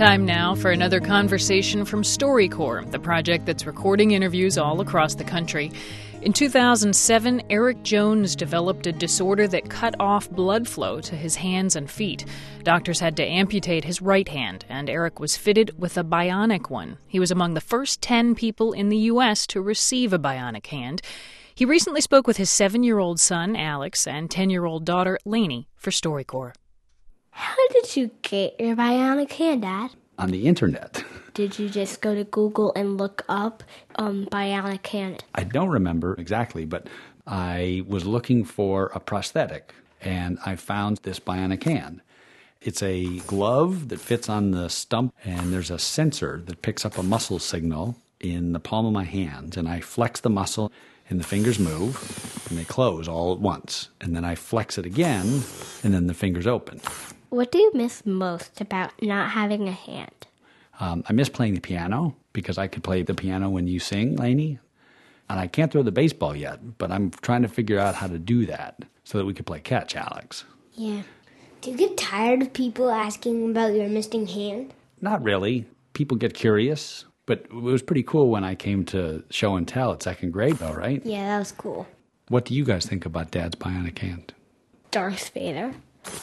Time now for another conversation from StoryCorps, the project that's recording interviews all across the country. In 2007, Eric Jones developed a disorder that cut off blood flow to his hands and feet. Doctors had to amputate his right hand, and Eric was fitted with a bionic one. He was among the first 10 people in the U.S. to receive a bionic hand. He recently spoke with his 7-year-old son, Alex, and 10-year-old daughter, Lainey, for StoryCorps. How did you get your bionic hand, Dad? On the internet. Did you just go to Google and look up bionic hand? I don't remember exactly, but I was looking for a prosthetic, and I found this bionic hand. It's a glove that fits on the stump, and there's a sensor that picks up a muscle signal in the palm of my hand, and I flex the muscle, and the fingers move, and they close all at once. And then I flex it again, and then the fingers open. What do you miss most about not having a hand? I miss playing the piano because I could play the piano when you sing, Lainey. And I can't throw the baseball yet, but I'm trying to figure out how to do that so that we could play catch, Alex. Yeah. Do you get tired of people asking about your missing hand? Not really. People get curious, but it was pretty cool when I came to show and tell at second grade, though, right? Yeah, that was cool. What do you guys think about Dad's bionic hand? Darth Vader.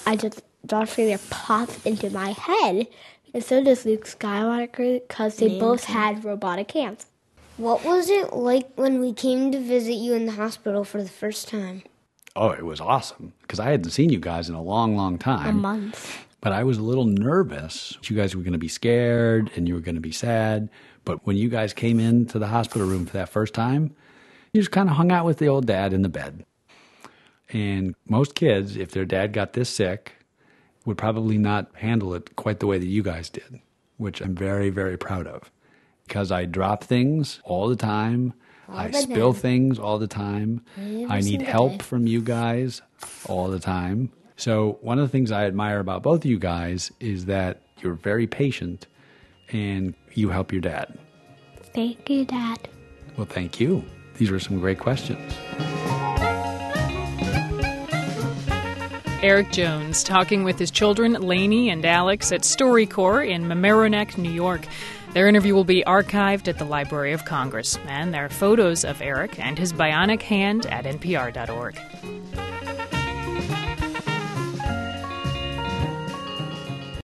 Darth Vader popped into my head, and so does Luke Skywalker, because they both had robotic hands. What was it like when we came to visit you in the hospital for the first time? Oh, it was awesome, because I hadn't seen you guys in a long, long time. A month. But I was a little nervous. You guys were going to be scared, and you were going to be sad. But when you guys came into the hospital room for that first time, you just kind of hung out with the old dad in the bed. And most kids, if their dad got this sick, would probably not handle it quite the way that you guys did, which I'm very, very proud of. Because I drop things all the time. I spill things all the time. I need help from you guys all the time. So one of the things I admire about both of you guys is that you're very patient and you help your dad. Thank you, Dad. Well, thank you. These were some great questions. Eric Jones talking with his children, Lainey and Alex, at StoryCorps in Mamaroneck, New York. Their interview will be archived at the Library of Congress, and there are photos of Eric and his bionic hand at npr.org.